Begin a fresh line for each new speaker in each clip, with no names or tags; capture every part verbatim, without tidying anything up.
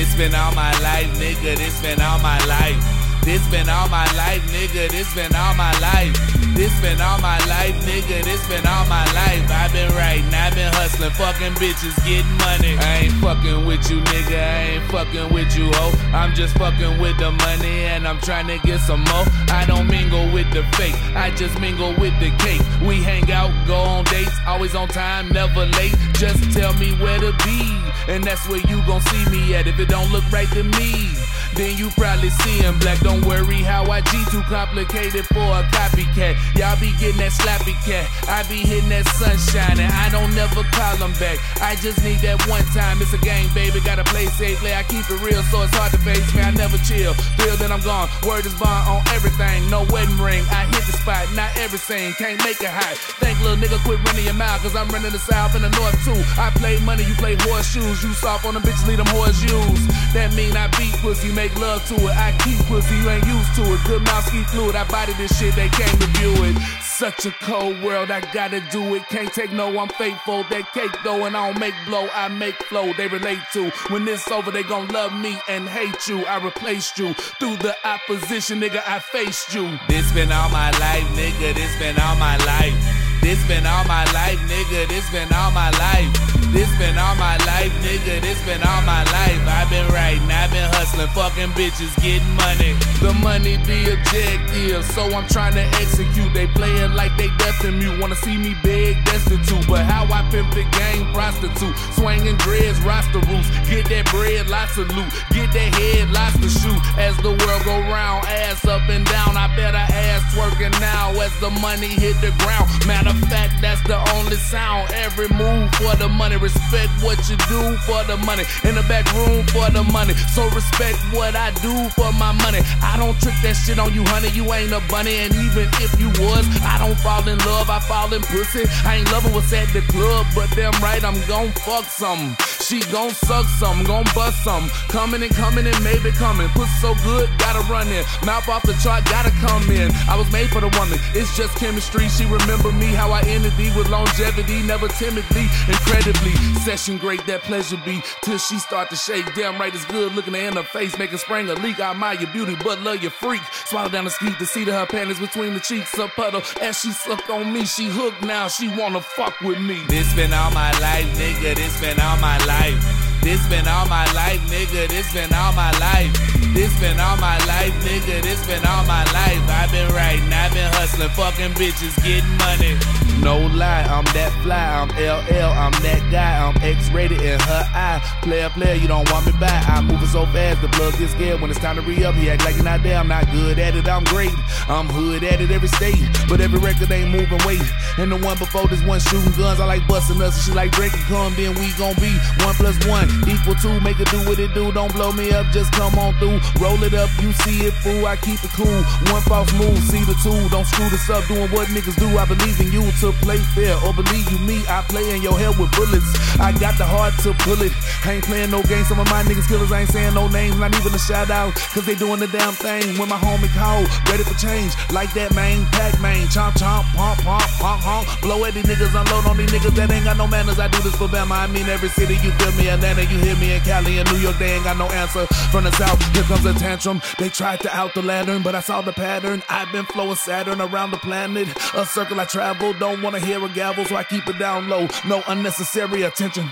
This been all my life, nigga, this been all my life. This been all my life, nigga, this been all my life. This been all my life, nigga, this been all my life. I been writing, I been hustling, fucking bitches, getting money. I ain't fucking with you, nigga, I ain't fucking with you, ho. I'm just fucking with the money and I'm trying to get some more. I don't mingle with the fake, I just mingle with the cake. We hang out, go on dates, always on time, never late. Just tell me where to be, and that's where you gon' see me at. If it don't look right to me, then you probably see him black. Don't worry how I G too complicated for a copycat. Y'all be getting that slappy cat, I be hitting that sunshine, and I don't never call them back. I just need that one time, it's a game, baby, gotta play safely. I keep it real, so it's hard to face me, I never chill. Feel that I'm gone, word is bond on everything. No wedding ring, I hit the spot, not everything, can't make it hot. Think little nigga quit running your mouth, cause I'm running the south and the north too. I play money, you play horseshoes. You soft on them bitches, leave them whores used. That mean I beat pussy, make love to it. I keep pussy, you ain't used to it. Good mouth, ski fluid, I body this shit, they came to view it. Such a cold world, I gotta do it. Can't take no, I'm faithful. That cake though, and I don't make blow, I make flow. They relate to. When this over, they gon' love me and hate you. I replaced you. Through the opposition, nigga, I faced you. This been all my life, nigga, this been all my life. This been all my life, nigga, this been all my life. This been all my life, nigga, this been all my life. I been writing, I been hustling, fucking bitches, getting money. The money the objective, so I'm trying to execute. They playing like they deaf and mute, wanna see me big, destitute. But how I pimp the game, prostitute. Swinging dreads, roster roots. Get that bread, lots of loot. Get that head, lots to shoot. As the world go round, ass up and down. I bet I ass twerking now as the money hit the ground. Matter of fact, that's the only sound. Every move for the money. Respect what you do for the money. In the back room for the money. So respect what I do for my money. I don't trick that shit on you, honey. You ain't a bunny. And even if you was, I don't fall in love. I fall in pussy. I ain't loving what's at the club, but damn right, I'm gon' fuck some. She gon' suck some, gon' bust some. Coming and coming and maybe coming. Pussy so good, gotta run in. Mouth off the chart, gotta come in. I was made for the woman. It's just chemistry. She remember me, how I ended thee with longevity. Never timidly, incredibly. Session great, that pleasure be. Till she start to shake. Damn right, it's good looking her in her face. Making spring a leak. I admire your beauty, but love your freak. Swallow down the skeet to see to her panties between the cheeks. A puddle. As she suck on me, she hooked now. She wanna fuck with me. This been all my life, nigga. This been all my life. This been all my life, nigga, this been all my life. This been all my life, nigga, this been all my life. I been writing, I been hustling, fucking bitches, getting money. No lie, I'm that fly, I'm L L, I'm that guy, I'm X-rated in her eye. Player, player, you don't want me back. I'm moving so fast, the plug gets scared. When it's time to re-up, he act like you're not there. I'm not good at it, I'm great. I'm hood at it every state, but every record ain't moving weight. And the one before this one shooting guns, I like busting us, and she like Drake and come, then we gon' be one plus one equal two. Make it do what it do, don't blow me up, just come on through. Roll it up, you see it, fool, I keep it cool. One false move, see the two, don't screw this up, doing what niggas do. I believe in you to play fair, or believe you me, I play in your head with bullets. I got the heart to pull it, I ain't playing no games. Some of my niggas killers, I ain't saying no names, not even a shout out, cause they doing the damn thing. When my homie call, ready for change, like that main, pack main, chomp chomp, pump pump, honk honk. Blow at these niggas, unload on these niggas that ain't got no manners. I do this for Bama, I mean every city, you feel me? Atlanta, you hear me? In Cali and New York, they ain't got no answer. From the south, here comes a tantrum. They tried to out the lantern, but I saw the pattern. I've been flowing Saturn around the planet. A circle I travel, don't wanna hear a gavel, so I keep it down low. No unnecessary attention.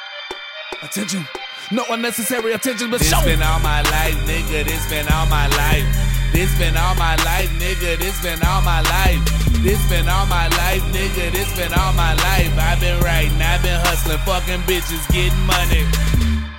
Attention. No unnecessary attention, but show. This been all my life, nigga, this been all my life. This been all my life, nigga, this been all my life. This been all my life, nigga, this been all my life. I been writing, I been hustling, fucking bitches, getting money.